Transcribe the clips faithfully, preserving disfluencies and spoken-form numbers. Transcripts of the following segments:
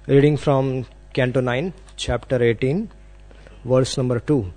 Reading from Canto nine, Chapter eighteen, verse number two.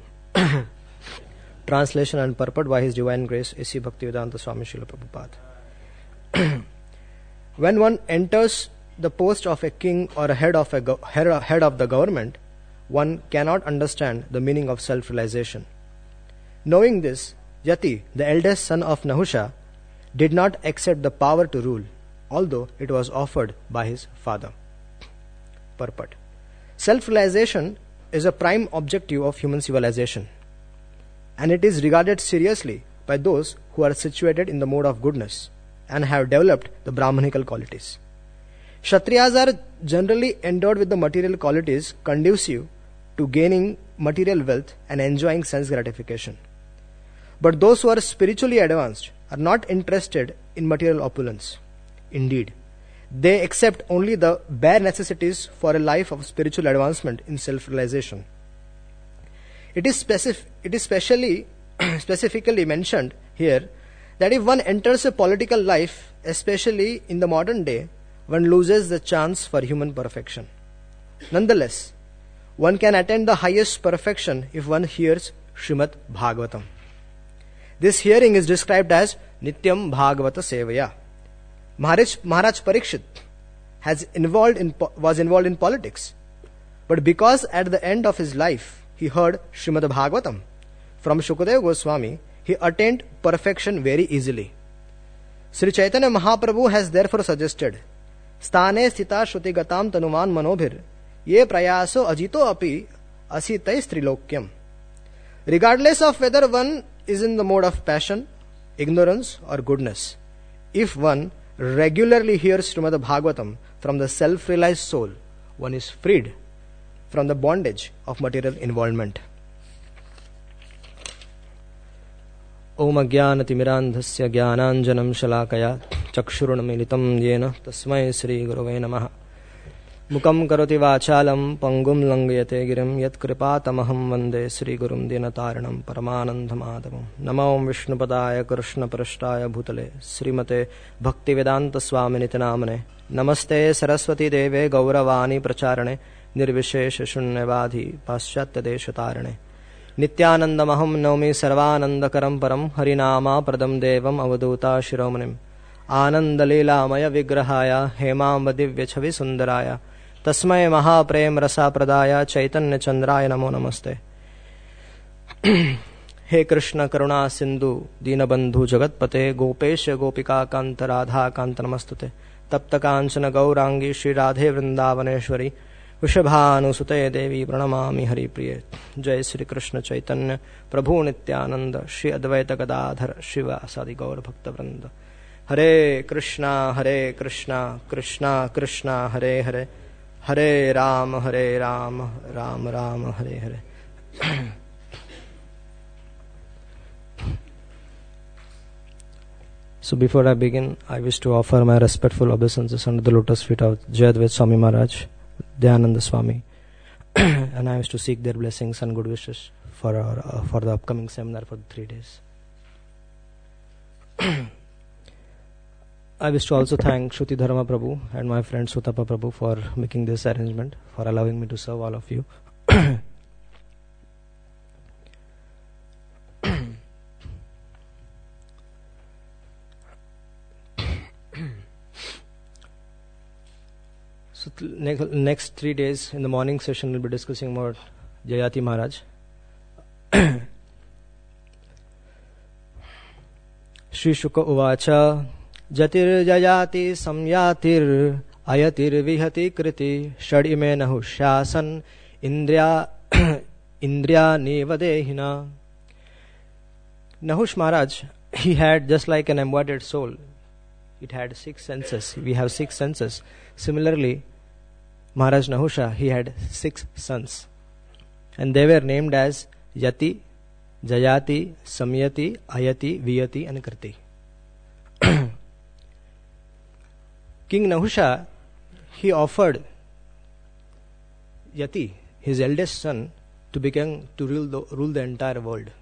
Translation and purport by His Divine Grace, A C Bhaktivedanta Swami Srila Prabhupada. When one enters the post of a king or a head of, a go- head of the government, one cannot understand the meaning of self-realization. Knowing this, Yati, the eldest son of Nahusha, did not accept the power to rule, although it was offered by his father. Purport. Self-realization is a prime objective of human civilization, and it is regarded seriously by those who are situated in the mode of goodness and have developed the Brahmanical qualities. Kshatriyas are generally endowed with the material qualities conducive to gaining material wealth and enjoying sense gratification. But those who are spiritually advanced are not interested in material opulence. Indeed, they accept only the bare necessities for a life of spiritual advancement in self-realization. It is, specif- it is specially, specifically mentioned here that if one enters a political life, especially in the modern day, one loses the chance for human perfection. Nonetheless, one can attain the highest perfection if one hears Srimad Bhagavatam. This hearing is described as Nityam Bhagavata Sevaya. Maharaj, Maharaj Parikshit has involved in, was involved in politics, but because at the end of his life he heard Srimad Bhagavatam from Shukadeva Goswami, he attained perfection very easily. Sri Chaitanya Mahaprabhu has therefore suggested, Sthane sthita shruti gatam tanuman manobhir ye prayaso ajito api asitais trilokyam. Regardless of whether one is in the mode of passion, ignorance or goodness, if one regularly hears Srimad Bhagavatam from the self-realized soul, one is freed from the bondage of material involvement. Om Ajnanatimirandhasya Jnananjanam Shalakaya Chakshurunamilitam Yena Tasmai Sri Gurave Namaha Mukam Karoti Vachalam Pangum Langayate Girim Yat Kripatamaham Vande Sri Gurum Dinataranam Paramanandhamadavam Namo Vishnupadaya Krishna Prashtaya Bhutale Srimate Bhaktivedanta Swaminiti Namane Namaste Saraswati Deve Gauravani Pracharane Nirvishesha Shunyavadhi Paschatya Deshatarane Nityanandamaham Naumi Sarvanandakaram Param Harinama Pradam Devam Avaduta Shiromanim Ananda Leela Maya Vigrahaya Hemamba Divya Chavi Sundaraya Tasmai Mahaprem Rasa Pradaya Chaitanya Chandraya Namo Namaste. He Krishna Karuna Sindhu Dinabandhu Jagatpate Gopesha Gopika Kanta Radha Kanta Namastute Tapta Kanchana Gaurangi Shri Radhe Vrindavaneshwari Vishabhanusute Devi Pranamami Hari Priye. Jai Sri Krishna Chaitanya Prabhu Nityananda Shri Advaita Gadadhar Shiva Sadi Gaur Bhakta Vrinda. Hare Krishna, Hare Krishna, Krishna Krishna, Hare Hare, Hare Ram, Hare Ram, Ram Ram, Hare Hare. So before I begin, I wish to offer my respectful obeisances under the lotus feet of Jayadvaita Swami Maharaj, Dayananda Swami, and I wish to seek their blessings and good wishes for our uh, for the upcoming seminar for the three days. I wish to also thank Shruti Dharma Prabhu and my friend Sutapa Prabhu for making this arrangement, for allowing me to serve all of you. So next, next three days in the morning session we'll be discussing about Jayati Maharaj. Shri Shuka Uvacha Jatir Jayati Samyatir Ayatir Vihati Kriti Shadime Nahushasan Indriya Indriya Nevadehina. Nahush Maharaj, he had just like an embodied soul. It had six senses. We have six senses. Similarly, Maharaj Nahusha, he had six sons. And they were named as Yati, Jayati, Samyati, Ayati, Viyati and Kriti. King Nahusha, he offered Yati, his eldest son, to become to rule the, rule the entire world.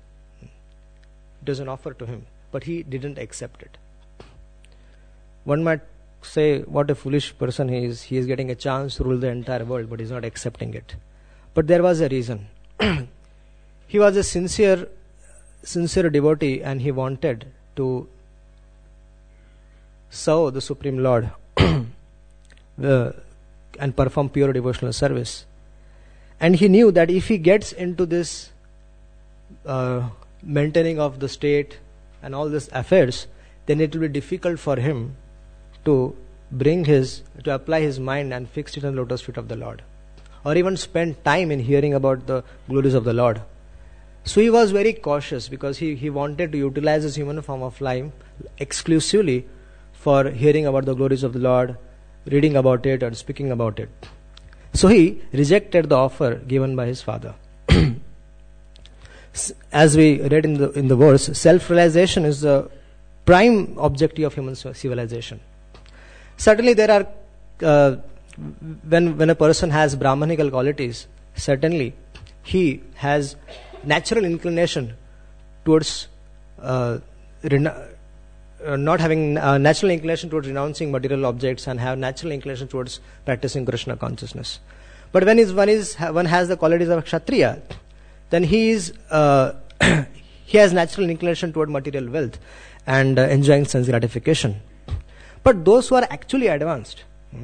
It was an offer to him, but he didn't accept it. One might say what a foolish person he is. He is getting a chance to rule the entire world, but he is not accepting it. But there was a reason. He was a sincere, sincere devotee, and he wanted to serve the Supreme Lord uh, and perform pure devotional service. And he knew that if he gets into this uh, maintaining of the state and all these affairs, then it will be difficult for him to bring his, to apply his mind and fix it on the lotus feet of the Lord, or even spend time in hearing about the glories of the Lord. So he was very cautious, because he, he wanted to utilize his human form of life exclusively for hearing about the glories of the Lord, reading about it, or speaking about it. So he rejected the offer given by his father. As we read in the in the verse, self-realization is the prime objective of human civilization. Certainly there are, uh, when when a person has Brahmanical qualities, certainly he has natural inclination towards uh, rena- uh, not having uh, natural inclination towards renouncing material objects, and have natural inclination towards practicing Krishna consciousness. But when is one is one has the qualities of Kshatriya, then he is uh, he has natural inclination toward material wealth and uh, enjoying sense gratification. But those who are actually advanced,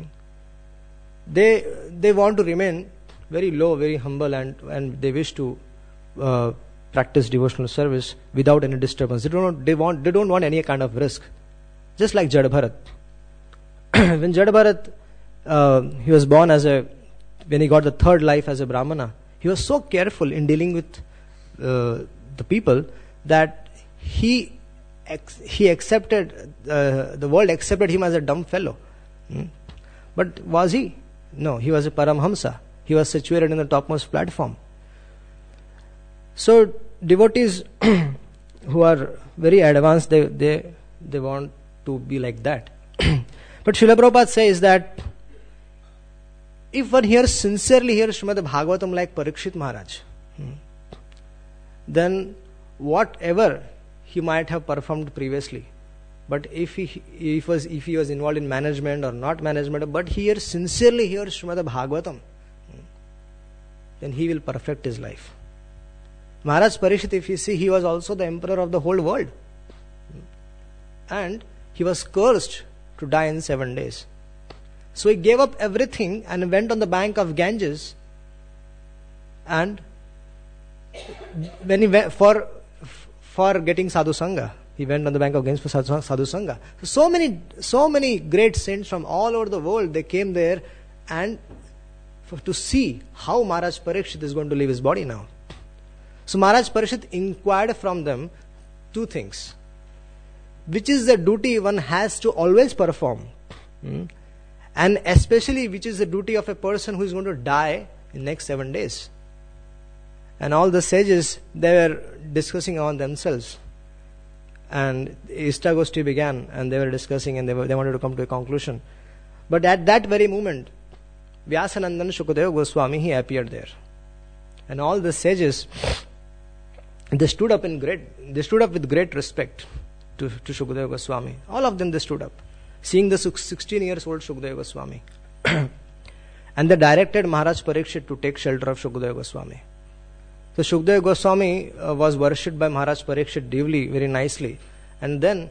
they they want to remain very low, very humble, and and they wish to uh, practice devotional service without any disturbance. They don't they want they don't want any kind of risk. Just like Jada Bharat. When Jada Bharat uh, he was born as a when he got the third life as a Brahmana, he was so careful in dealing with uh, the people that he ex- he accepted uh, the world accepted him as a dumb fellow. Hmm? But was he? No, he was a Paramhamsa. He was situated in the topmost platform. So devotees who are very advanced, they they they want to be like that. But Srila Prabhupada says that if one hears sincerely hears Srimad Bhagavatam like Parikshit Maharaj, hmm, then whatever he might have performed previously, but if he if was if he was involved in management or not management, but he hears sincerely hears Srimad Bhagavatam, hmm, then he will perfect his life. Maharaj Parikshit, if you see, he was also the emperor of the whole world, and he was cursed to die in seven days. So he gave up everything and went on the bank of Ganges, and when he went for for getting sadhu sangha, he went on the bank of Ganges for sadhu, sadhu sangha. So, so many so many great saints from all over the world, they came there and for, to see how Maharaj Parikshit is going to leave his body now. So Maharaj Parikshit inquired from them two things: which is the duty one has to always perform, hmm? and especially which is the duty of a person who is going to die in next seven days. And all the sages, they were discussing on themselves. And Ishtagoshti began, and they were discussing, and they, were, they wanted to come to a conclusion. But at that very moment, Vyasanandan Shukadeva Goswami, he appeared there. And all the sages, they stood up in great, they stood up with great respect to, to Shukadeva Goswami. All of them, they stood up, seeing the sixteen years old Shukadeva Goswami. And they directed Maharaj Parikshit to take shelter of Shukadeva Goswami. So Shukadeva Goswami uh, was worshipped by Maharaj Parikshit deeply, very nicely. And then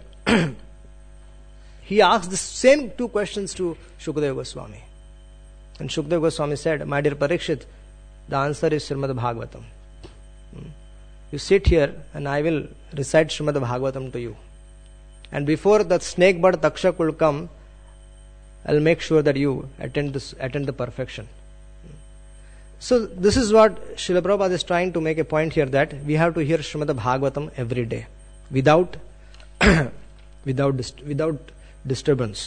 he asked the same two questions to Shukadeva Goswami. And Shukadeva Goswami said, "My dear Parikshit, the answer is Srimad Bhagavatam. Hmm. You sit here and I will recite Srimad Bhagavatam to you. And before the snake bird Takshak will come, I'll make sure that you attend this, attend the perfection." So this is what Srila Prabhupada is trying to make a point here, that we have to hear Srimad Bhagavatam every day without without dist- without disturbance.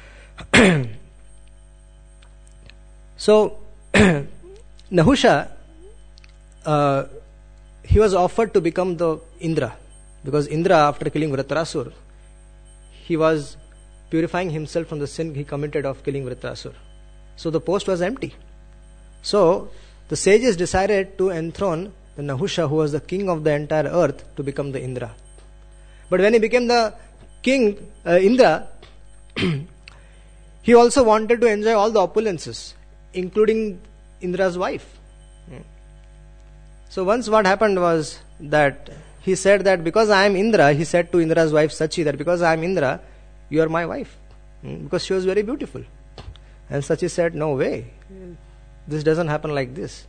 So Nahusha, uh, he was offered to become the Indra, because Indra, after killing Vritrasur, he was purifying himself from the sin he committed of killing Vritrasur. So the post was empty. So the sages decided to enthrone the Nahusha, who was the king of the entire earth, to become the Indra. But when he became the king, uh, Indra, He also wanted to enjoy all the opulences, including Indra's wife. So once what happened was that he said that because I am Indra, he said to Indra's wife Sachi that because I am Indra, you are my wife. Because she was very beautiful. And Sachi said, no way. This doesn't happen like this.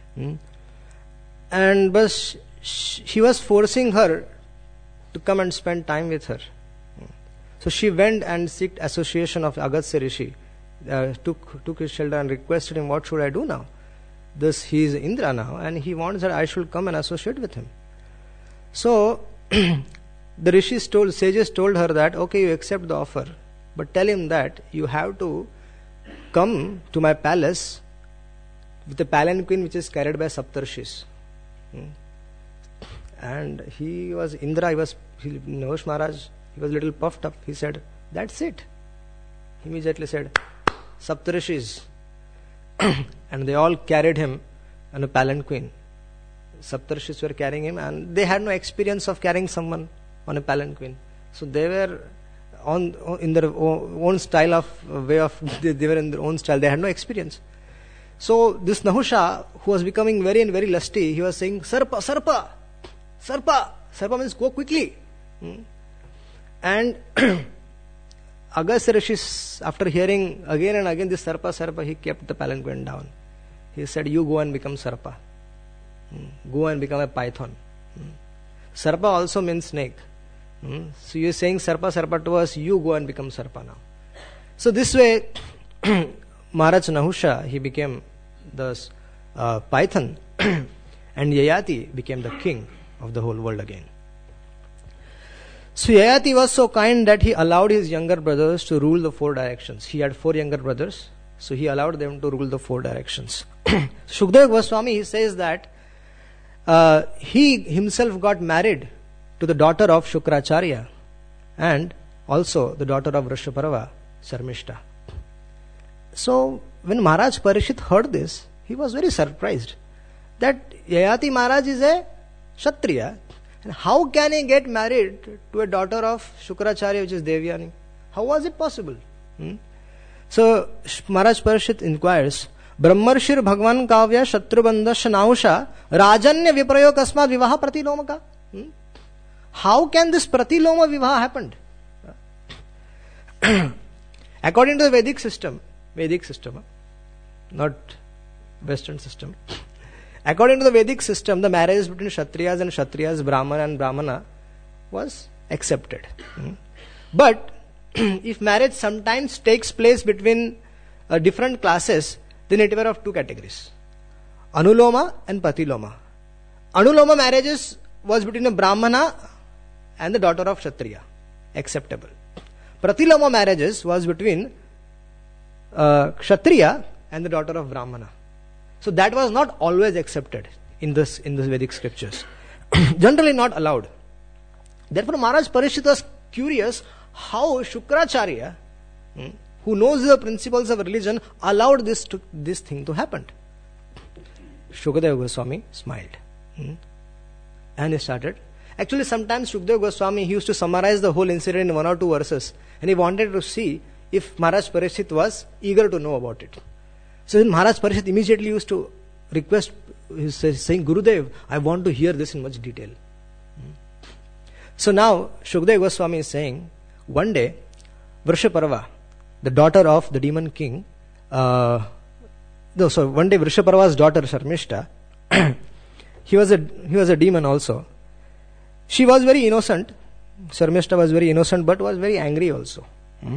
And but he was forcing her to come and spend time with her. So she went and sought association of Agastya Rishi, uh, took, took his shelter and requested him, what should I do now? This, he is Indra now, and he wants that I should come and associate with him. So, the rishis told, sages told her that, okay, you accept the offer, but tell him that you have to come to my palace with a palanquin which is carried by Saptarshis. Hmm. And he was, Indra, he was, he, Nahush Maharaj, he was a little puffed up. He said, that's it. He immediately said, Saptarshis. And they all carried him on a palanquin. Saptarshis were carrying him, and they had no experience of carrying someone on a palanquin. So they were on in their own style of way of they, they were in their own style. They had no experience. So this Nahusha, who was becoming very and very lusty, he was saying, Sarpa, Sarpa, Sarpa. Sarpa means go quickly. Hmm? And Agastya Rishi, after hearing again and again this Sarpa, Sarpa, he kept the palanquin down. He said, you go and become Sarpa. Hmm. Go and become a python. Hmm. Sarpa also means snake. Hmm. So you are saying Sarpa, Sarpa to us, you go and become Sarpa now. So this way, Maharaj Nahusha, he became the uh, python and Yayati became the king of the whole world again. So Yayati was so kind that he allowed his younger brothers to rule the four directions. He had four younger brothers, so he allowed them to rule the four directions. Shukadeva Goswami, he says that uh, he himself got married to the daughter of Shukracharya and also the daughter of Vrishaparva, Sarmishta. So when Maharaj Parishit heard this, he was very surprised that Yayati Maharaj is a Kshatriya. And how can he get married to a daughter of Shukracharya, which is Devyani? How was it possible? Hmm? So Maharaj Parishit inquires, Brahmarshir Bhagwan Kavya Shatrubandasya Nahusha Rajanya Viprayo Kasma Vivaha Pratilomaka. Hmm? How can this Pratiloma Vivaha happened? According to the Vedic system, Vedic system, not Western system. According to the Vedic system, the marriage between Kshatriyas and Kshatriyas, Brahmana and Brahmana was accepted. Hmm? But if marriage sometimes takes place between uh, different classes, then it were of two categories. Anuloma and Pratiloma. Anuloma marriages was between a Brahmana and the daughter of Kshatriya. Acceptable. Pratiloma marriages was between uh, Kshatriya and the daughter of Brahmana. So that was not always accepted in this in the Vedic scriptures. Generally not allowed. Therefore Maharaj Parishit was curious how Shukracharya, hmm, who knows the principles of religion, allowed this to, this thing to happen. Shukadeva Goswami smiled. Hmm, and he started. Actually sometimes Shukadeva Goswami, he used to summarize the whole incident in one or two verses, and he wanted to see if Maharaj Parishit was eager to know about it. So then Maharaj Parishit immediately used to request, he is saying, Gurudev, I want to hear this in much detail. Hmm. So now Shukadeva Goswami is saying, one day Vrishaparva, the daughter of the demon king, uh, no, so one day Vrishaparva's daughter Sarmishta, he was a he was a demon also. She was very innocent. Sarmishta was very innocent, but was very angry also. Hmm.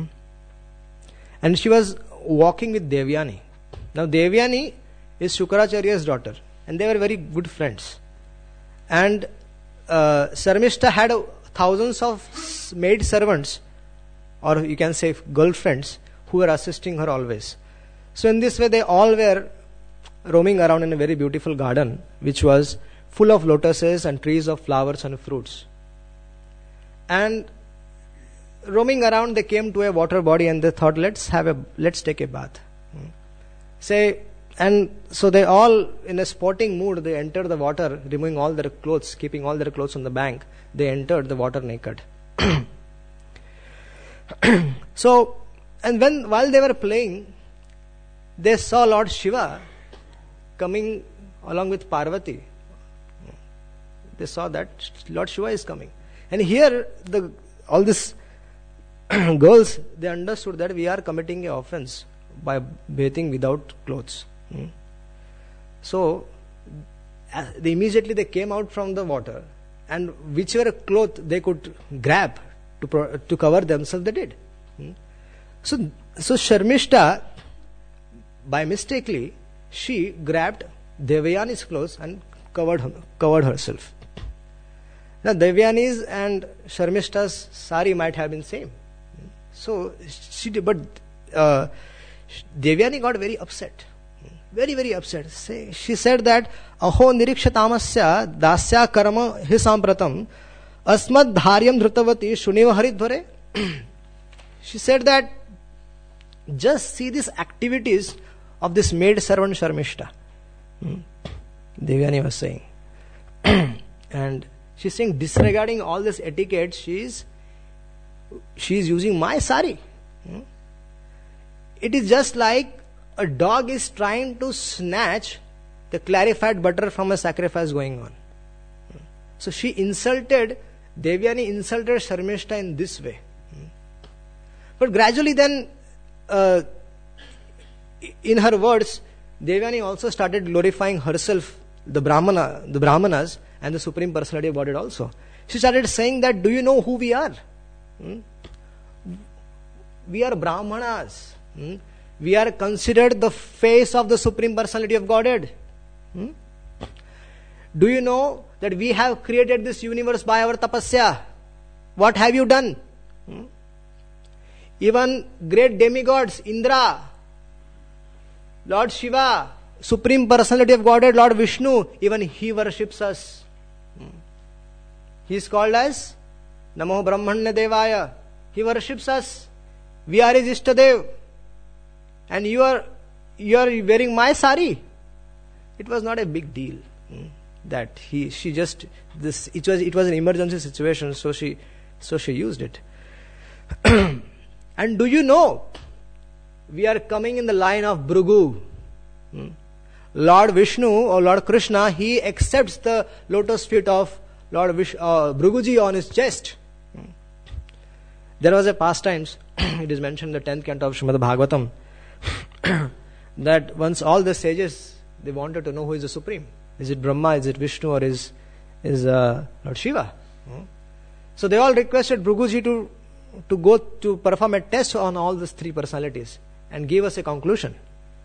And she was walking with Devyani. Now Devyani is Shukracharya's daughter, and they were very good friends. And uh, Sarmishta had uh, thousands of maid servants, or you can say girlfriends, who were assisting her always. So in this way they all were roaming around in a very beautiful garden, which was full of lotuses and trees of flowers and fruits. And roaming around, they came to a water body and they thought, let's have a let's take a bath. Hmm. Say, and so they all, in a sporting mood, they entered the water, removing all their clothes, keeping all their clothes on the bank. They entered the water naked. So, And when while they were playing, they saw Lord Shiva coming along with Parvati. They saw that Lord Shiva is coming. And here, the all these girls, they understood that we are committing an offense by bathing without clothes. Hmm. So, uh, they immediately they came out from the water, and whichever cloth they could grab to pro- to cover themselves, they did. Hmm. So, so Sharmishta, by mistakenly, she grabbed Devyani's clothes and covered her, covered herself. Now, Devyani's and Sharmishta's sari might have been same. So she did, but uh, Devyani got very upset, very very upset. Say, she said that aho nirikshatamsya dasya karma hi sampratam asmad dharyam dhrutavati shuneva haridvare. She said that just see these activities of this maid servant Sharmishta. Hmm. Devyani was saying, and she's saying, disregarding all this etiquette, she's she's using my sari. Hmm? It is just like a dog is trying to snatch the clarified butter from a sacrifice going on. Hmm? So she insulted, Devyani insulted Sharmishta in this way. Hmm? But gradually then, uh, in her words, Devyani also started glorifying herself, the Brahmana, the Brahmanas, and the Supreme Personality of Godhead also. She started saying that, do you know who we are? Hmm? We are Brahmanas. Hmm? We are considered the face of the Supreme Personality of Godhead. Hmm? Do you know that we have created this universe by our tapasya? What have you done? Hmm? Even great demigods, Indra, Lord Shiva, Supreme Personality of Godhead, Lord Vishnu, even he worships us. Hmm. He is called as Namo Brahmanya Devaya. He worships us. We are his Ishtadev. And you are you are wearing my sari. It was not a big deal. Hmm. That he she just this it was it was an emergency situation, so she so she used it. And do you know, we are coming in the line of Bhrigu. Hmm. Lord Vishnu or Lord Krishna, he accepts the lotus feet of Lord Vish, uh, Bhriguji on his chest. Hmm. There was a pastimes, it is mentioned in the tenth canto of Srimad Bhagavatam, that once all the sages, they wanted to know who is the Supreme. Is it Brahma, is it Vishnu, or is, is uh, Lord Shiva? Hmm. So they all requested Bhriguji to, to go to perform a test on all these three personalities and give us a conclusion.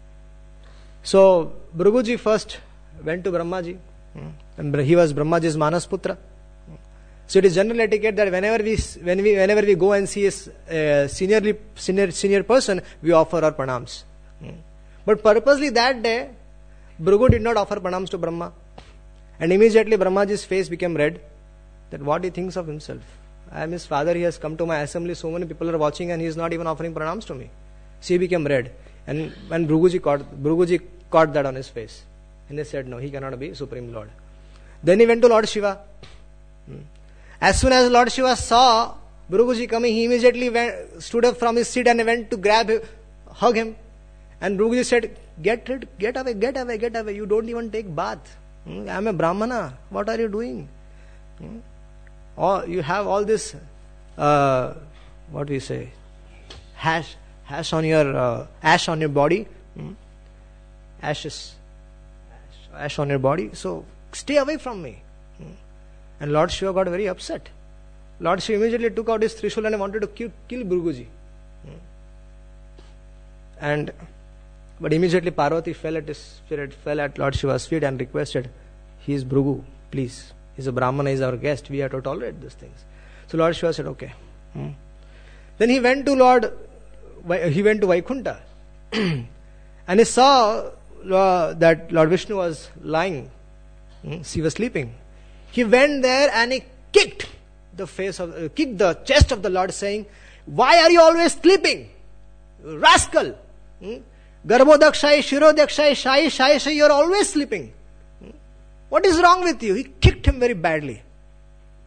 So Bhriguji first went to Brahmaji, hmm. and he was Brahmaji's Manas Putra. So it is general etiquette that whenever we when we whenever we go and see a uh, seniorly senior senior person, we offer our pranams. Hmm. But purposely that day, Bhrigu did not offer pranams to Brahma, and immediately Brahmaji's face became red. That what he thinks of himself. I am his father. He has come to my assembly. So many people are watching, and he is not even offering pranams to me. So he became red, and when Bhriguji caught Bhriguji caught that on his face, and they said, no, he cannot be Supreme Lord. Then he went to Lord Shiva. Hmm. As soon as Lord Shiva saw Bhriguji coming, he immediately went, stood up from his seat and went to grab him, hug him. And Bhriguji said, get rid, get away, get away, get away. You don't even take bath. Hmm? I am a Brahmana. What are you doing? Hmm? Or you have all this, uh, what do you say, hash, hash on your, uh, ash on your body. Hmm? Ashes. Ash, ash on your body. So, stay away from me. Hmm? And Lord Shiva got very upset. Lord Shiva immediately took out his Trishul and wanted to kill, kill Bhriguji. Hmm. And, but immediately Parvati fell at his feet, fell at Lord Shiva's feet and requested, he is Bhrigu, please. He is a Brahmana, he is our guest, we have to tolerate these things. So Lord Shiva said, okay. Hmm. Then he went to Lord, he went to Vaikunta. And he saw uh, that Lord Vishnu was lying. Hmm. She was sleeping. He went there and he kicked the face of, uh, kicked the chest of the Lord, saying, why are you always sleeping? Rascal! Hmm? Garbhodakshai, Shirodakshai, Shai, Shai, Shai, you are always sleeping. Hmm? What is wrong with you? He kicked him very badly.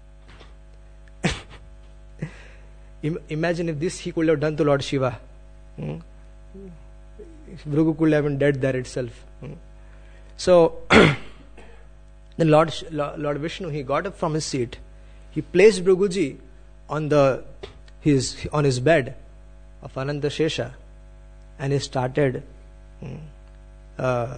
Imagine if this he could have done to Lord Shiva. Hmm? Bhrigu could have been dead there itself. Hmm? So, then Lord, Lord Vishnu, he got up from his seat. He placed Bhriguji on the his on his bed of Ananta Shesha, and he started uh,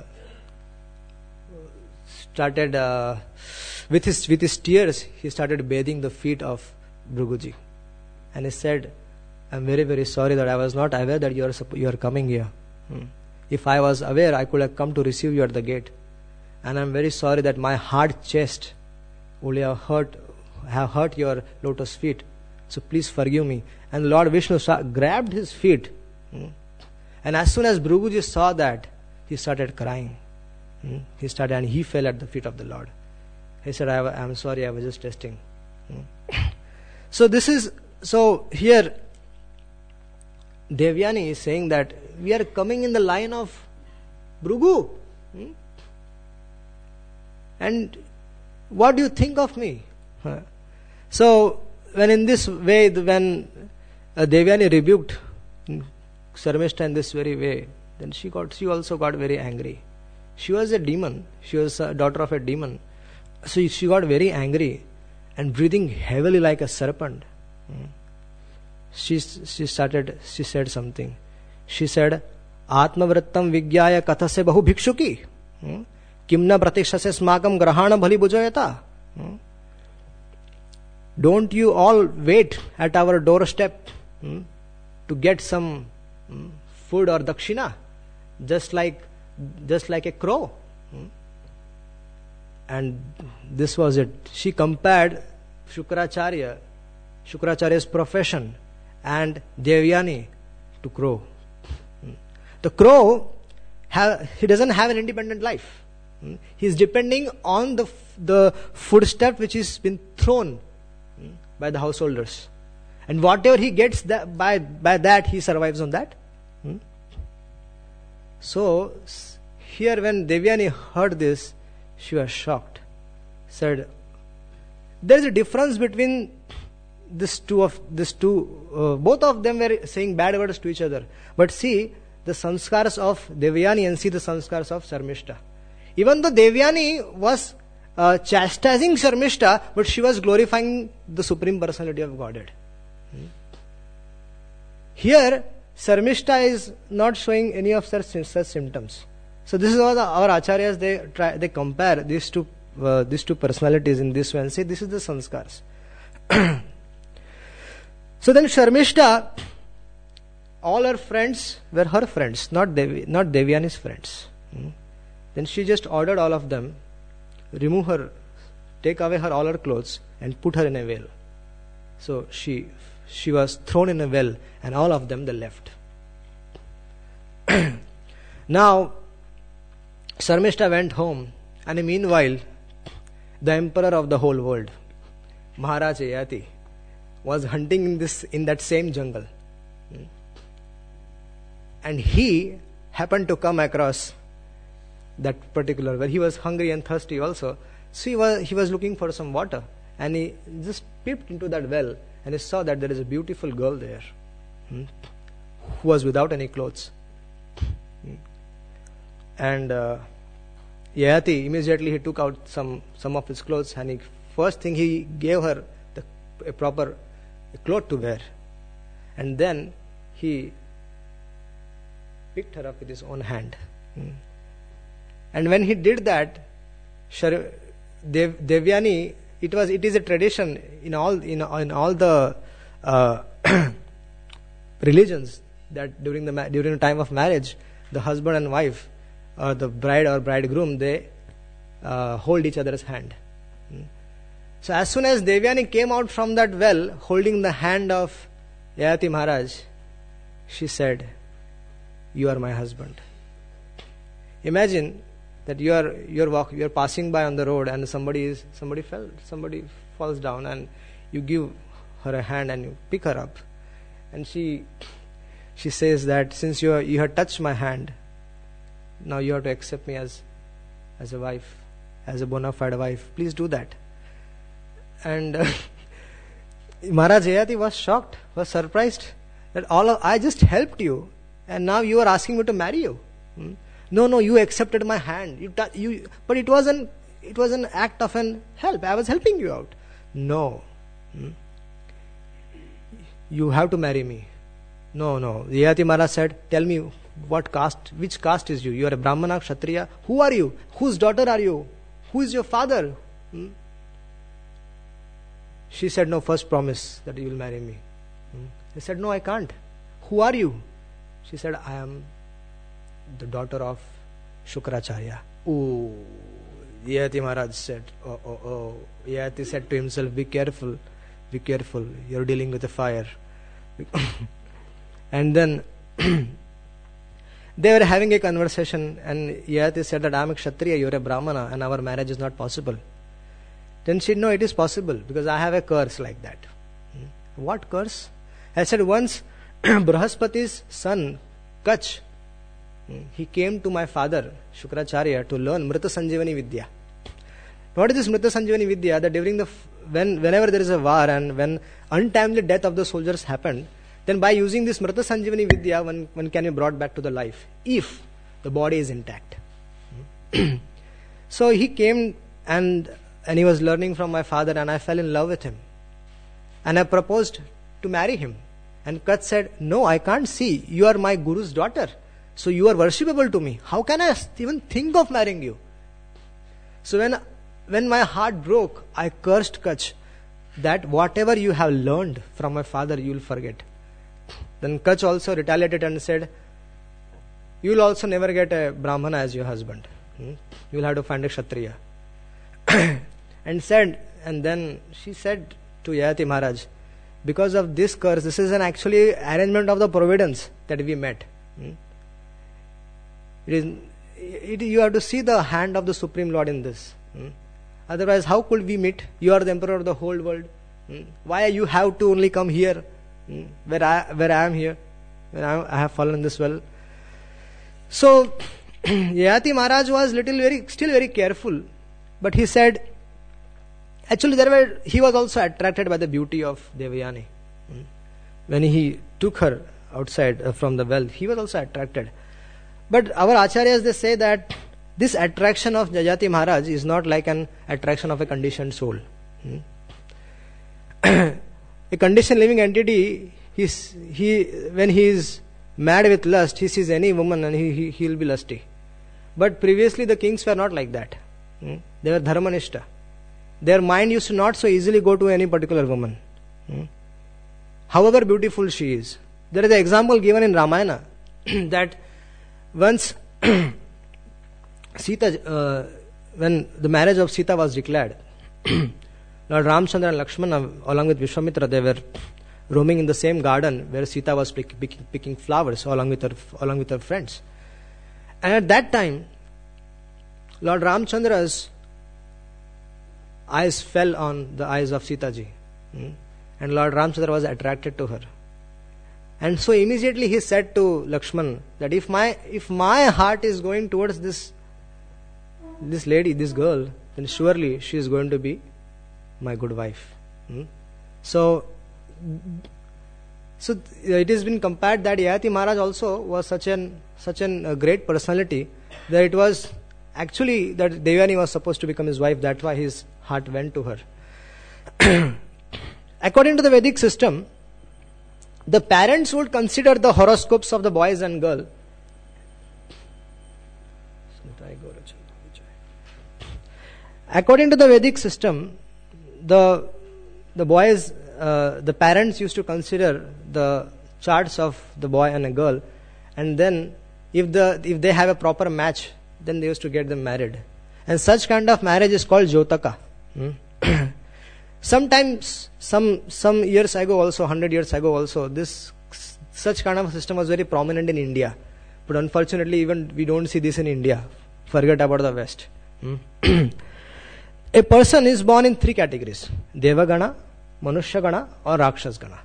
started uh, with his with his tears. He started bathing the feet of Bhriguji, and he said, "I'm very very sorry that I was not aware that you are you are coming here. Hmm. If I was aware, I could have come to receive you at the gate. And I'm very sorry that my hard chest will have hurt, have hurt your lotus feet. So please forgive me." And Lord Vishnu saw, grabbed his feet. Hmm. And as soon as Bhriguji saw that, he started crying. Hmm. He started and he fell at the feet of the Lord. He said, I, I'm sorry, I was just testing. Hmm. So this is, so here Devyani is saying that we are coming in the line of Bhrigu. Hmm? And what do you think of me? Huh? So, when in this way, when uh, Devyani rebuked Sarmishta in this very way, then she got, she also got very angry. She was a demon. She was a daughter of a demon. So she got very angry and breathing heavily like a serpent. Hmm? She she started. She said something. She said, "Atmavrittam vigyaya kathase bahu bhikshuki. Hmm? Kimna pratikshase smakam grahana bhali bujayata." Hmm? Don't you all wait at our doorstep hmm, to get some hmm, food or dakshina, just like just like a crow? Hmm? And this was it. She compared Shukracharya, Shukracharya's profession, and Devyani to crow. Hmm. The crow, have, he doesn't have an independent life. Hmm. He is depending on the the footstep which has been thrown hmm, by the householders, and whatever he gets that, by by that he survives on that. Hmm. So here, when Devyani heard this, she was shocked. Said, "There is a difference between this two of this two. Uh, both of them were saying bad words to each other. But see the sanskars of Devyani and see the sanskars of Sarmishta. Even though Devyani was uh, chastising Sarmishta, but she was glorifying the Supreme Personality of Godhead. Hmm. Here, Sarmishta is not showing any of such, such symptoms. So this is how the, our acharyas they try they compare these two uh, these two personalities in this way and say this is the sanskars. So then Sharmishta, all her friends were her friends, not Devi, not Devyani's friends. Hmm. Then she just ordered all of them, remove her, take away her all her clothes and put her in a well. So she she was thrown in a well and all of them they left. Now Sarmishta went home, and meanwhile the emperor of the whole world, Maharaj Yayati, was hunting in this in that same jungle. And he happened to come across that particular well. He was hungry and thirsty also. So he was, he was looking for some water. And he just peeped into that well and he saw that there is a beautiful girl there hmm, who was without any clothes. Hmm. And uh, Yayati, immediately he took out some, some of his clothes and he, first thing he gave her the, a proper cloth to wear. And then he picked her up with his own hand. Hmm. And when he did that, Shar- Dev- Devyani, it was it is a tradition in all in, in all the uh, religions that during the ma- during the time of marriage, the husband and wife, or the bride or bridegroom, they uh, hold each other's hand. Hmm. So as soon as Devyani came out from that well, holding the hand of Yayati Maharaj, she said, "You are my husband." Imagine that you are you are walk, you are passing by on the road and somebody is somebody fell somebody falls down and you give her a hand and you pick her up, and she she says that since you are, you have touched my hand, now you have to accept me as as a wife, as a bona fide wife. Please do that. And uh, Maharaj Yayati was shocked, was surprised that all of, I just helped you and now you are asking me to marry you. Hmm? No, no, you accepted my hand. You, ta- you, but it was an it was an act of an help. I was helping you out. No, hmm? You have to marry me. No, no. Yayati Maharaj said, tell me what caste, which caste is you? You are a Brahmana, Kshatriya. Who are you? Whose daughter are you? Who is your father? Hmm? She said, no, first promise that you will marry me. Hmm? He said, no, I can't. Who are you? She said, I am the daughter of Shukracharya. Oh, Yayati Maharaj said, oh, oh, oh. Yayati said to himself, be careful, be careful. You're dealing with a fire. And then they were having a conversation, and Yayati said that I am a Kshatriya, you are a Brahmana, and our marriage is not possible. Then she said, no, it is possible, because I have a curse like that. Hmm? What curse? I said, once Brahaspati's son, Kach, hmm, he came to my father, Shukracharya, to learn Mrita Sanjivani Vidya. What is this Mrita Sanjivani Vidya? That during the, when, whenever there is a war and when untimely death of the soldiers happened, then by using this Mrita Sanjivani Vidya, one, one can be brought back to the life, if the body is intact. So he came and and he was learning from my father, and I fell in love with him. And I proposed to marry him. And Kach said, no, I can't see. You are my Guru's daughter. So you are worshipable to me. How can I even think of marrying you? So when, when my heart broke, I cursed Kach that whatever you have learned from my father, you will forget. Then Kach also retaliated and said, you will also never get a Brahmana as your husband. Hmm? You will have to find a Kshatriya. And said, and then she said to Yayati Maharaj, because of this curse, this is an actually arrangement of the providence that we met. Hmm? It is, it, you have to see the hand of the Supreme Lord in this. Hmm? Otherwise, how could we meet? You are the emperor of the whole world. Hmm? Why you have to only come here, hmm? where I where I am here, where I, I have fallen this well. So Yayati Maharaj was little very still very careful, but he said, actually, there were, he was also attracted by the beauty of Devayani. Hmm? When he took her outside uh, from the well, he was also attracted. But our acharyas, they say that this attraction of Yayati Maharaj is not like an attraction of a conditioned soul. Hmm? A conditioned living entity, he's, he, when he is mad with lust, he sees any woman and he, he, he'll be lusty. But previously the kings were not like that. Hmm? They were dharmanishta. Their mind used to not so easily go to any particular woman. Hmm? However beautiful she is. There is an example given in Ramayana that once Sita, uh, when the marriage of Sita was declared, Lord Ramchandra and Lakshmana along with Vishwamitra, they were roaming in the same garden where Sita was pick, pick, picking flowers along with her along with her friends. And at that time, Lord Ramchandra's eyes fell on the eyes of Sita ji. Hmm? And Lord Ramchandra was attracted to her. And so immediately he said to Lakshman that if my if my heart is going towards this this lady, this girl, then surely she is going to be my good wife. Hmm? So, so it has been compared that Yayati Maharaj also was such an such an uh, great personality that it was actually that Devayani was supposed to become his wife. That's why his heart went to her. According to the Vedic system, the parents would consider the horoscopes of the boys and girl. According to the Vedic system, the the boys, uh, the parents used to consider the charts of the boy and a girl, and then if the if they have a proper match, then they used to get them married. And such kind of marriage is called Jotaka. Hmm? Sometimes, some some years ago also, hundred years ago also, this such kind of system was very prominent in India. But unfortunately, even we don't see this in India. Forget about the West. Hmm? A person is born in three categories: Devagana, Manushya-gana, or Rakshas-gana.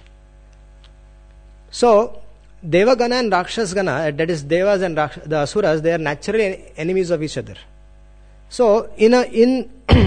So, Devagana and Rakshas-gana, that is Devas and Raksh- the Asuras, they are naturally enemies of each other. So, in a in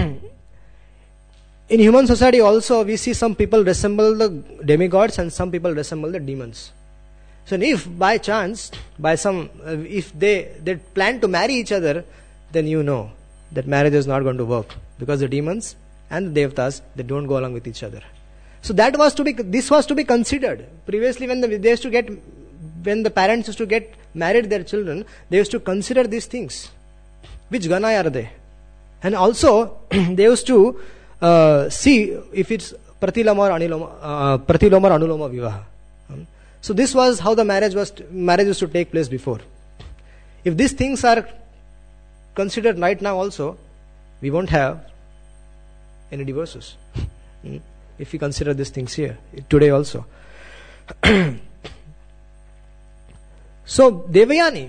in human society also, we see some people resemble the demigods and some people resemble the demons. So if by chance, by some, uh, if they, they plan to marry each other, then you know that marriage is not going to work, because the demons and the devtas, they don't go along with each other. So that was to be, this was to be considered. Previously when the, they used to get, when the parents used to get married their children, they used to consider these things. Which gana are they? And also, they used to uh, see if it's pratiloma or aniloma, uh, pratiloma or anuloma vivaha. Um, so this was how the marriage was, marriage used to take place before. If these things are considered right now also, we won't have any divorces. Hmm? If we consider these things here, today also. So, Devayani,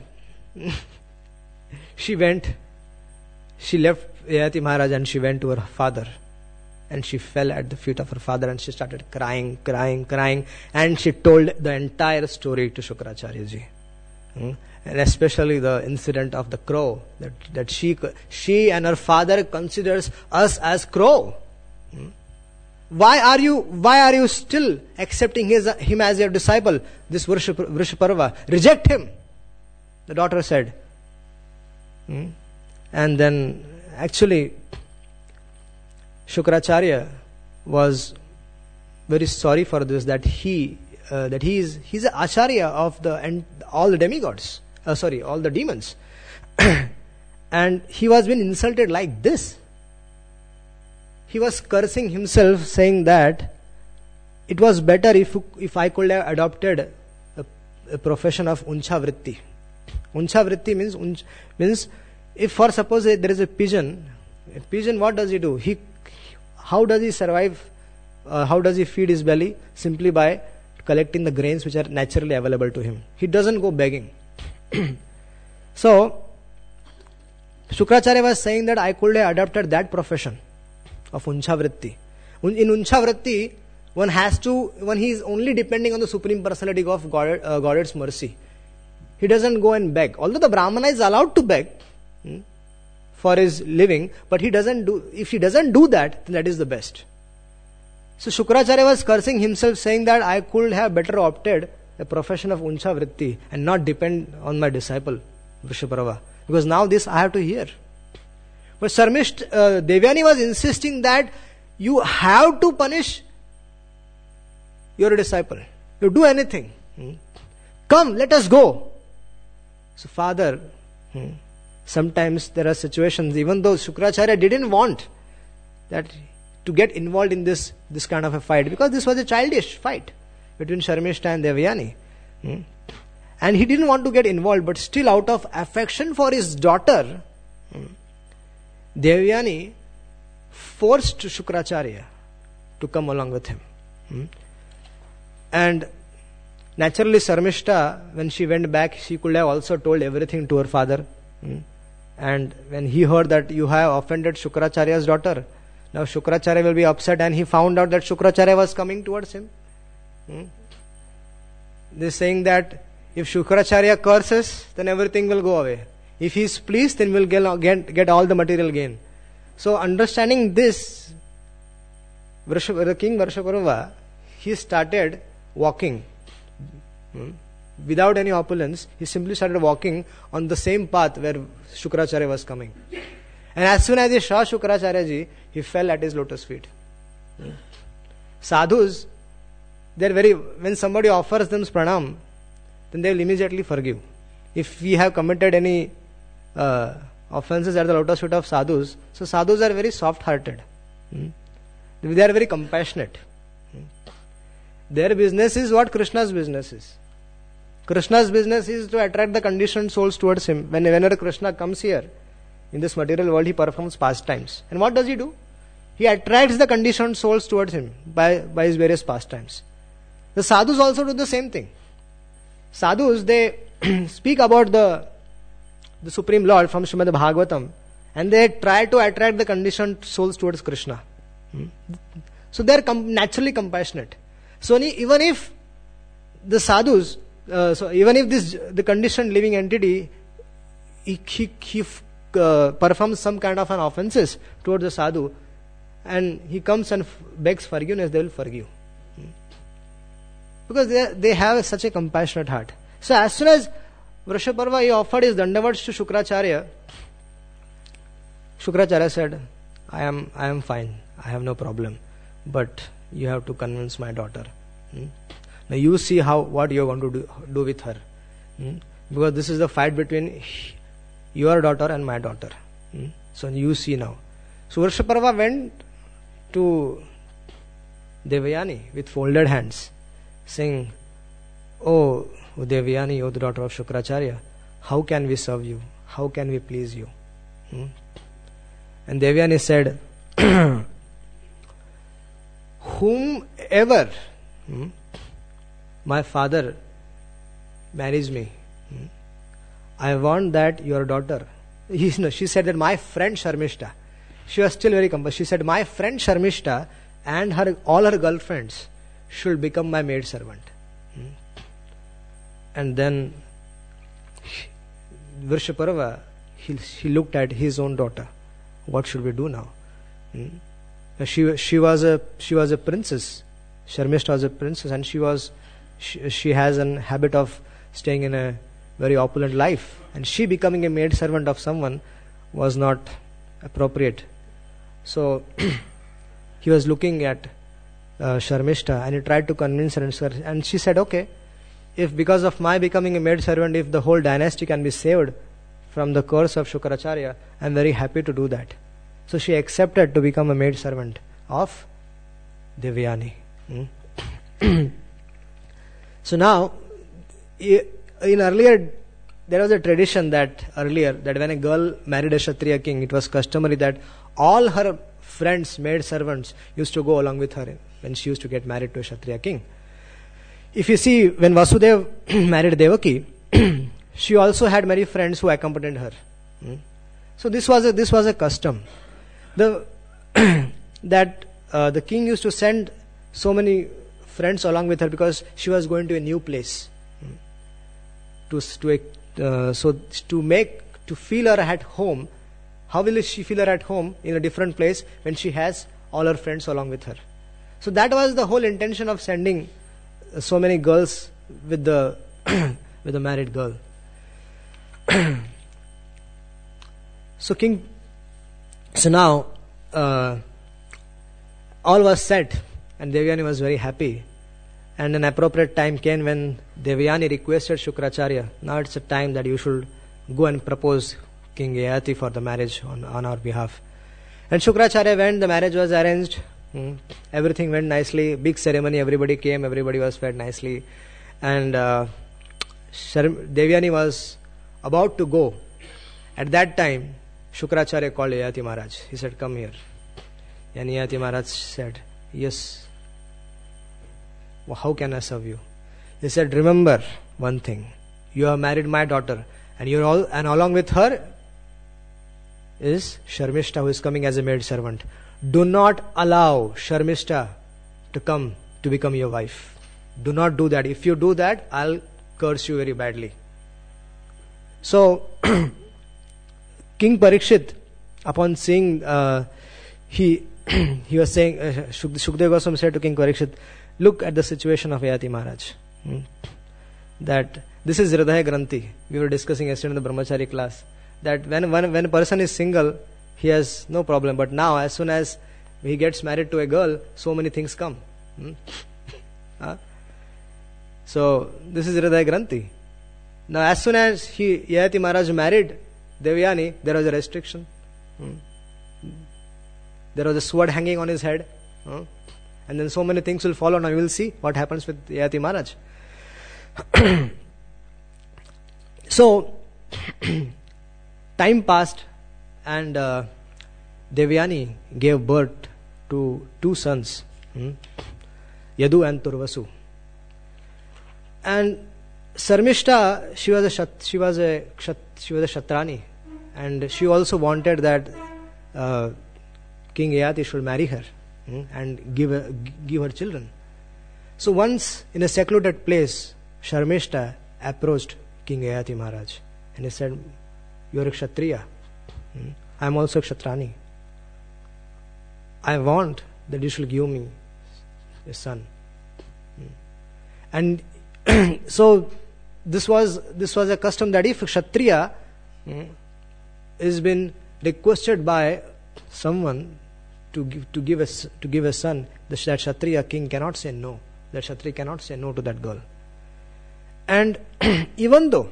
she went, she left Yayati Maharaj and she went to her father. And she fell at the feet of her father and she started crying, crying, crying. And she told the entire story to Shukracharya ji. Hmm? And especially the incident of the crow, that, that she, she and her father considers us as crow. Hmm? Why are you, why are you still accepting his, him as your disciple, this Vrishaparva? Reject him, the daughter said. Hmm? And then actually, Shukracharya was very sorry for this, that he, uh, that he is, he's an acharya of the, and all the demigods, uh, sorry, all the demons. And he was being insulted like this. He was cursing himself, saying that it was better if if I could have adopted a, a profession of uncha vritti. Uncha vritti means unch, means if for suppose there is a pigeon, a pigeon, what does he do? He how does he survive? Uh, how does he feed his belly? Simply by collecting the grains which are naturally available to him. He doesn't go begging. So Shukracharya was saying that I could have adopted that profession of uncha vritti. In uncha vritti, one has to, when he is only depending on the Supreme Personality of God, uh, God's mercy. He doesn't go and beg. Although the Brahmana is allowed to beg hmm, for his living, but he doesn't do, if he doesn't do that, then that is the best. So Shukracharya was cursing himself, saying that I could have better opted a profession of uncha vritti and not depend on my disciple, Vrishaparva. Because now this I have to hear. But Sarmisht, uh, Devyani was insisting that you have to punish your disciple. You do anything. Hmm? Come, let us go. So father, hmm, sometimes there are situations, even though Shukracharya didn't want that to get involved in this, this kind of a fight, because this was a childish fight between Sharmishta and Devyani. Hmm? And he didn't want to get involved, but still out of affection for his daughter, hmm, Devyani forced Shukracharya to come along with him. Hmm? And naturally Sarmishta, when she went back, she could have also told everything to her father. Hmm? And when he heard that you have offended Shukracharya's daughter, now Shukracharya will be upset, and he found out that Shukracharya was coming towards him. Hmm? They're saying that if Shukracharya curses, then everything will go away. If he is pleased, then we'll get, get, get all the material gain. So understanding this, the king Vrishaparva, he started walking. Hmm? Without any opulence, he simply started walking on the same path where Shukracharya was coming. And as soon as he saw Shukracharya ji, he fell at his lotus feet. Hmm? Sadhus, they're very, when somebody offers them pranam, then they will immediately forgive. If we have committed any uh, offenses at the lotus feet of sadhus, so sadhus are very soft-hearted. Hmm? They are very compassionate. Hmm? Their business is what Krishna's business is. Krishna's business is to attract the conditioned souls towards him. When, whenever Krishna comes here, in this material world, he performs pastimes. And what does he do? He attracts the conditioned souls towards him by, by his various pastimes. The sadhus also do the same thing. Sadhus, they speak about the, the Supreme Lord from Srimad Bhagavatam, and they try to attract the conditioned souls towards Krishna. Hmm? So they are com- naturally compassionate. So even if the sadhus, uh, so even if this the conditioned living entity, he, he, he uh, performs some kind of an offenses towards the sadhu, and he comes and f- begs forgiveness, they will forgive. Hmm? because they, they have such a compassionate heart. So as soon as Vrishyaparva, he offered his dandavats to Shukracharya, Shukracharya said, I am I am fine, I have no problem, but you have to convince my daughter. Hmm? Now you see how what you are going to do, do with her. Hmm? Because this is the fight between your daughter and my daughter. Hmm? So you see now. So Vrishyaparva went to Devayani with folded hands, saying, Oh Devayani, O the daughter of Shukracharya, how can we serve you? How can we please you? Hmm? And Devayani said, whomever hmm, my father marries me, hmm, I want that your daughter. He, no, she said that my friend Sharmishta, she was still very compulsive. She said, my friend Sharmishta and her all her girlfriends should become my maid servant. Hmm. And then Vrishyaparva, he, he looked at his own daughter. What should we do now? Hmm? She she was a she was a princess. Sharmishta was a princess, and she was she, she has an habit of staying in a very opulent life, and she becoming a maid servant of someone was not appropriate. So he was looking at uh, Sharmishta, and he tried to convince her, and, and she said, "Okay, if because of my becoming a maid servant, if the whole dynasty can be saved from the curse of Shukracharya, I am very happy to do that." So she accepted to become a maid servant of Devayani. Hmm? So now, in earlier, there was a tradition that earlier, that when a girl married a Kshatriya king, it was customary that all her friends, maid servants, used to go along with her when she used to get married to a Kshatriya king. If you see, when Vasudeva married Devaki, she also had many friends who accompanied her. Hmm? So this was a, this was a custom. The that uh, the king used to send so many friends along with her because she was going to a new place. Hmm? To to uh, so to make to feel her at home. How will she feel her at home in a different place when she has all her friends along with her? So that was the whole intention of sending so many girls with the with a married girl. So king, so now uh, all was set, and Devayani was very happy. And an appropriate time came when Devayani requested Shukracharya, now it's a time that you should go and propose King Yayati for the marriage on, on our behalf. And Shukracharya went, the marriage was arranged, hmm, everything went nicely, big ceremony, everybody came, everybody was fed nicely. And uh, Devayani was about to go. At that time, Shukracharya called Yayati Maharaj. He said, come here. And Yayati Maharaj said, yes. Well, how can I serve you? He said, remember one thing. You have married my daughter, and you all, and along with her is Sharmishta, who is coming as a maid servant. Do not allow Sharmishta to come to become your wife. Do not do that. If you do that, I'll curse you very badly. So King Parikshit, upon seeing, uh, he he was saying, uh, Shukdev Goswami said to King Parikshit, look at the situation of Yayati Maharaj. Hmm? That this is Hridaya Granthi. We were discussing yesterday in the Brahmachari class. That when, when, when a person is single, he has no problem. But now, as soon as he gets married to a girl, so many things come. Hmm? huh? So, this is Hridaya Granthi. Now, as soon as he, Yayati Maharaj married Devayani, there was a restriction. Hmm? There was a sword hanging on his head. Huh? And then so many things will follow. Now you will see what happens with Yayati Maharaj. So, time passed, and uh, Devayani gave birth to two sons, hmm? Yadu and Turvasu. And Sarmishta, she was a shat, she was a shat, she was a Shatrani, and she also wanted that uh, King Yayati should marry her hmm, and give her, give her children. So once in a secluded place, Sharmishta approached King Yayati Maharaj, and he said, "You are a Kshatriya. Hmm? I am also a Kshatrani. I want that you should give me a son." Hmm. And so this was this was a custom that if Kshatriya mm, is been requested by someone to give, to give a to give a son, the, that Kshatriya king cannot say no. That Kshatriya cannot say no to that girl. And even though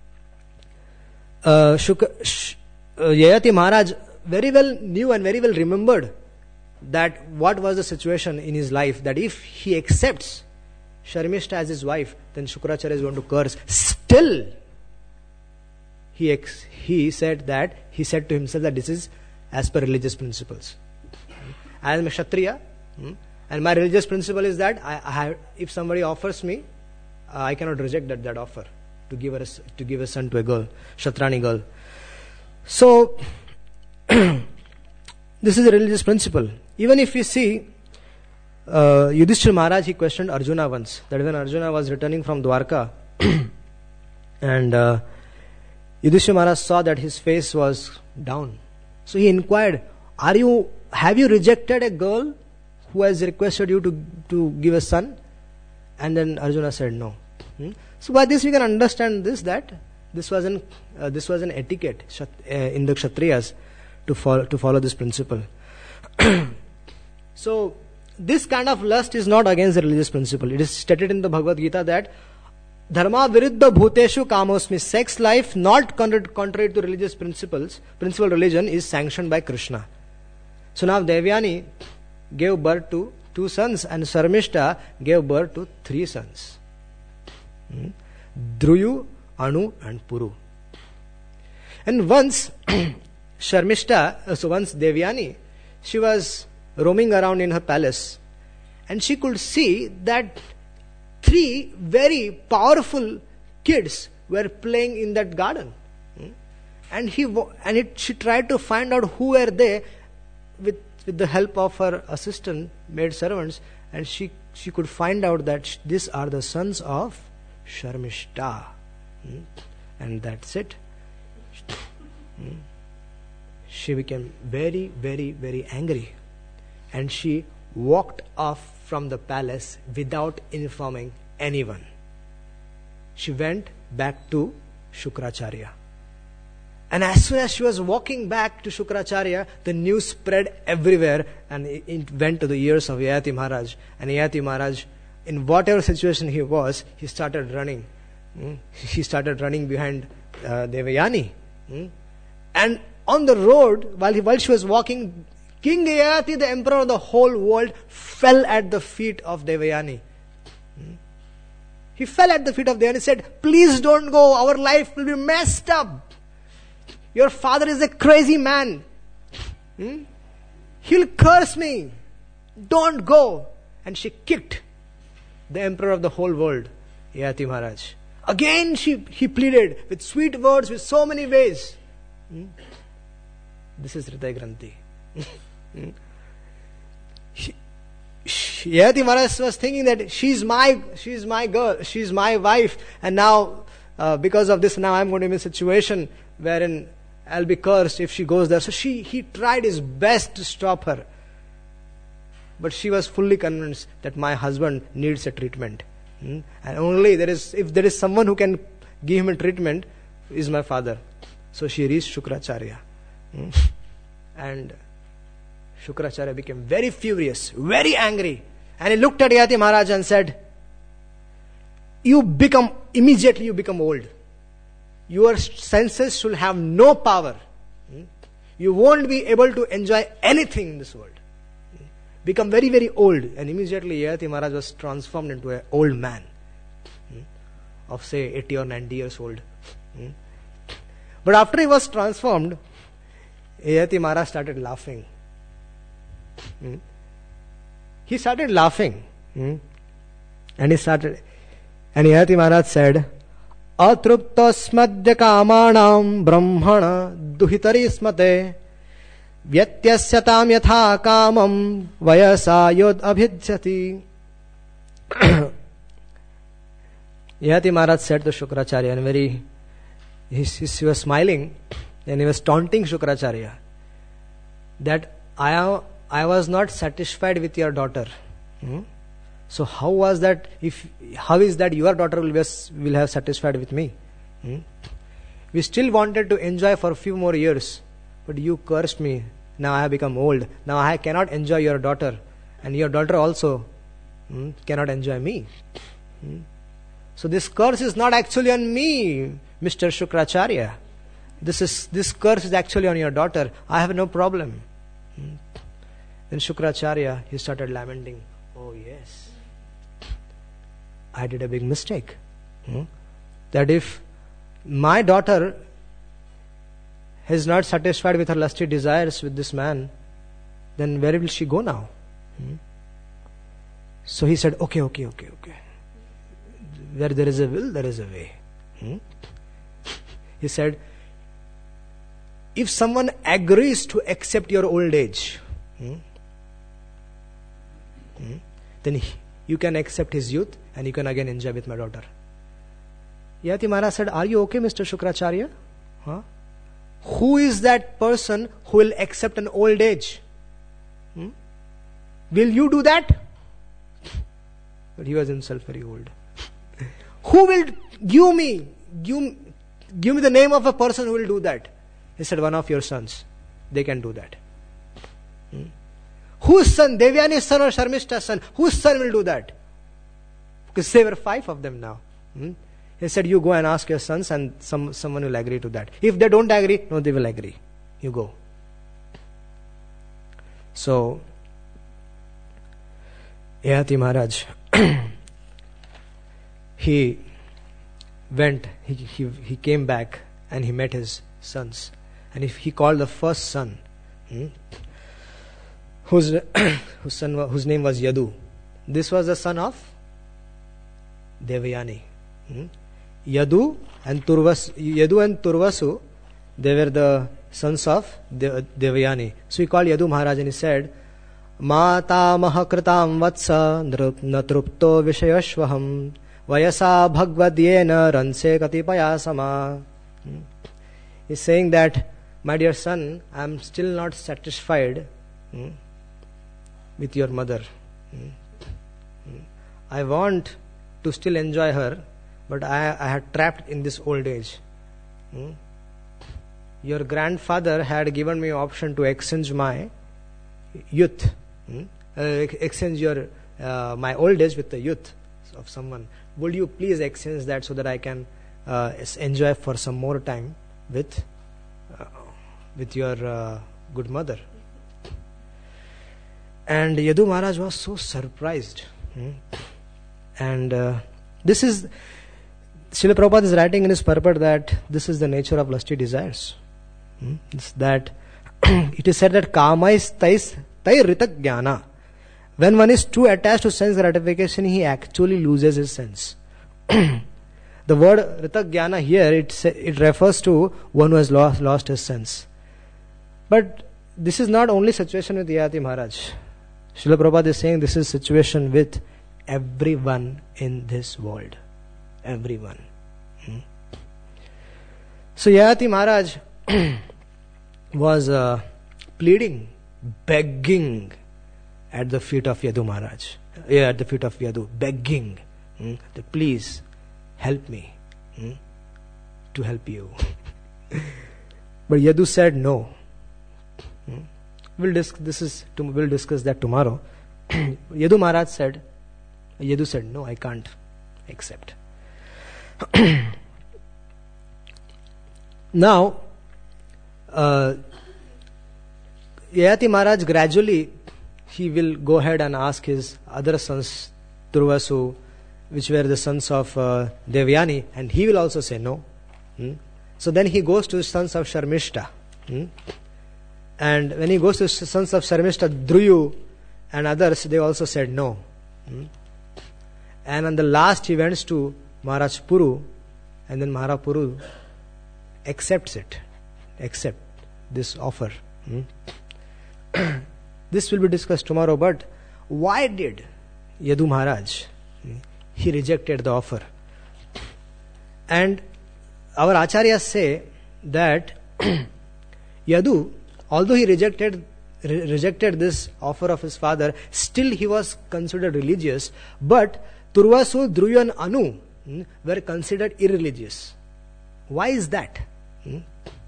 uh, Shukra, Sh, uh, Yayati Maharaj very well knew and very well remembered that what was the situation in his life, that if he accepts Sharmishta as his wife, then Shukracharya is going to curse. Still, he ex- he said that, he said to himself that this is as per religious principles. I am a Kshatriya, and my religious principle is that I, I have, if somebody offers me, uh, I cannot reject that, that offer to give, her a, to give a son to a girl, Kshatrani girl. So, this is a religious principle. Even if you see, uh, Yudhishthira Maharaj, he questioned Arjuna once, that when Arjuna was returning from Dwarka, and uh, Yudhishthira Maharaj saw that his face was down. So he inquired, Are you, have you rejected a girl who has requested you to, to give a son? And then Arjuna said no. Hmm? So by this we can understand this, that this was an, uh, this was an etiquette uh, in the Kshatriyas to follow, to follow this principle. So, this kind of lust is not against the religious principle. It is stated in the Bhagavad Gita that Dharma viruddha bhuteshu kamosmi, sex life not contrary to religious principles, principal religion, is sanctioned by Krishna. So now Devyani gave birth to two sons and Sarmishta gave birth to three sons. Hmm? Dhruyu, Anu and Puru. And once Sharmishta, so once Devyani, she was roaming around in her palace and she could see that three very powerful kids were playing in that garden. And he and it, she tried to find out who were they with, with the help of her assistant, maid servants, and she, she could find out that sh- these are the sons of Sharmishta. And that's it. She became very, very, very angry. And she walked off from the palace without informing anyone. She went back to Shukracharya. And as soon as she was walking back to Shukracharya, the news spread everywhere and it went to the ears of Yayati Maharaj. And Yayati Maharaj, in whatever situation he was, he started running. Mm? He started running behind uh, Devayani. Mm? And on the road, while, he, while she was walking, King Yayati, the emperor of the whole world, fell at the feet of Devayani. Hmm? He fell at the feet of Devayani and said, please don't go, our life will be messed up. Your father is a crazy man. Hmm? He'll curse me. Don't go. And she kicked the emperor of the whole world, Yayati Maharaj. Again she, he pleaded with sweet words, with so many ways. Hmm? This is Hriday Granthi. Hmm? Yayati Maharaj was thinking that she's my, she's my girl, she's my wife, and now uh, because of this, now I'm going to be in a situation wherein I'll be cursed if she goes there. So she, he tried his best to stop her, but she was fully convinced that my husband needs a treatment, hmm? and only there is, if there is someone who can give him a treatment, is my father. So she reached Shukracharya, hmm? and Shukracharya became very furious, very angry. And he looked at Yayati Maharaj and said, you become, immediately you become old. Your senses should have no power. You won't be able to enjoy anything in this world. Become very, very old. And immediately Yayati Maharaj was transformed into an old man of say eighty or ninety years old. But after he was transformed, Yayati Maharaj started laughing. Hmm? He started laughing. Hmm? And he started, and Yayati Maharaj said, Atruptasmadya kamanam brahmana duhitari smate vyatyasyatam yatha kamam vayasa yod abhijyati. Yayati Maharaj said to Shukracharya, and very, he, he was smiling, and he was taunting Shukracharya, that I am I was not satisfied with your daughter. Hmm? So how was that? If how is that your daughter will, be, will have satisfied with me? Hmm? We still wanted to enjoy for a few more years, but you cursed me. Now I have become old. Now I cannot enjoy your daughter, and your daughter also hmm, cannot enjoy me. Hmm? So this curse is not actually on me, Mister Shukracharya. This is this curse is actually on your daughter. I have no problem. Hmm? Then Shukracharya, he started lamenting. Oh yes, I did a big mistake. Hmm? That if my daughter is not satisfied with her lusty desires with this man, then where will she go now? Hmm? So he said, okay, okay, okay, okay. Where there is a will, there is a way. Hmm? He said, if someone agrees to accept your old age, hmm, hmm, then he, you can accept his youth and you can again enjoy with my daughter. Yati Maharaj said, are you okay, Mister Shukracharya? Huh? Who is that person who will accept an old age? Hmm? Will you do that? But he was himself very old. Who will give me, give, give me the name of a person who will do that? He said, one of your sons. They can do that. Hmm? Whose son? Devyani's son or Sharmishta's son? Whose son will do that? Because there were five of them now. Hmm? He said, you go and ask your sons and some, someone will agree to that. If they don't agree, no, they will agree. You go. So, Yati Maharaj, he went, he, he, he came back and he met his sons. And if he called the first son, hmm, whose, whose, son, whose name was Yadu. This was the son of Devayani. Hmm? Yadu and Turvas, Yadu and Turvasu, they were the sons of De- Devayani. So he called Yadu Maharaj and he said, Mata mahakritam vatsa natrupto vishayashvaham vayasa bhagvadyena ranse katipaya sama. Hmm? He's saying that, my dear son, I am still not satisfied hmm, with your mother. Hmm? Hmm? I want to still enjoy her, but I, I had trapped in this old age. Hmm? Your grandfather had given me option to exchange my youth, hmm? uh, exchange your uh, my old age with the youth of someone. Would you please exchange that so that I can uh, enjoy for some more time with uh, with your uh, good mother? And Yadu Maharaj was so surprised. Hmm? And uh, this is, Srila Prabhupada is writing in his purport that this is the nature of lusty desires. Hmm? It's that it is said that kama is tais tai ritak jnana. When one is too attached to sense gratification, he actually loses his sense. The word ritak jnana here, it, it refers to one who has lost, lost his sense. But this is not only situation with Yati Maharaj. Srila Prabhupada is saying this is situation with everyone in this world. Everyone. Hmm? So Yati Maharaj was uh, pleading, begging at the feet of Yadu Maharaj. Yeah, at the feet of Yadu, begging hmm, that please help me hmm, to help you. But Yadu said no. Hmm? We'll dis- this is to- we'll discuss that tomorrow. Yadu Maharaj said, Yadu said, no, I can't accept. Now, uh, Yati Maharaj gradually, he will go ahead and ask his other sons, Turvasu, which were the sons of uh, Devyani, and he will also say no. Hmm? So then he goes to the sons of Sharmishta. Hmm? And when he goes to the sons of Sharmishta, Dhruyu and others, they also said no. Hmm? And on the last he went to Maharaj Puru, and then Maharaj Puru accepts it, accept this offer. Hmm? This will be discussed tomorrow, but why did Yadu Maharaj, hmm, he rejected the offer? And our acharyas say that Yadu, although he rejected re- rejected this offer of his father, still he was considered religious, but Turvasu, Dhruva and Anu hmm, were considered irreligious. Why is that? Hmm?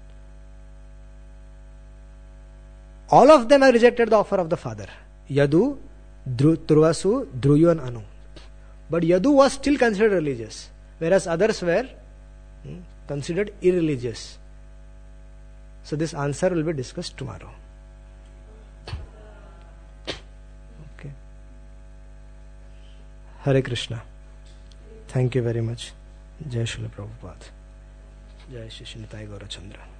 All of them have rejected the offer of the father. Yadu, Dhru, Turvasu, Dhruva and Anu. But Yadu was still considered religious, whereas others were hmm, considered irreligious. So this answer will be discussed tomorrow. Okay. Hare Krishna. Thank you very much. Jai Srila Prabhupada. Jai Shri Nitai Gaurachandra.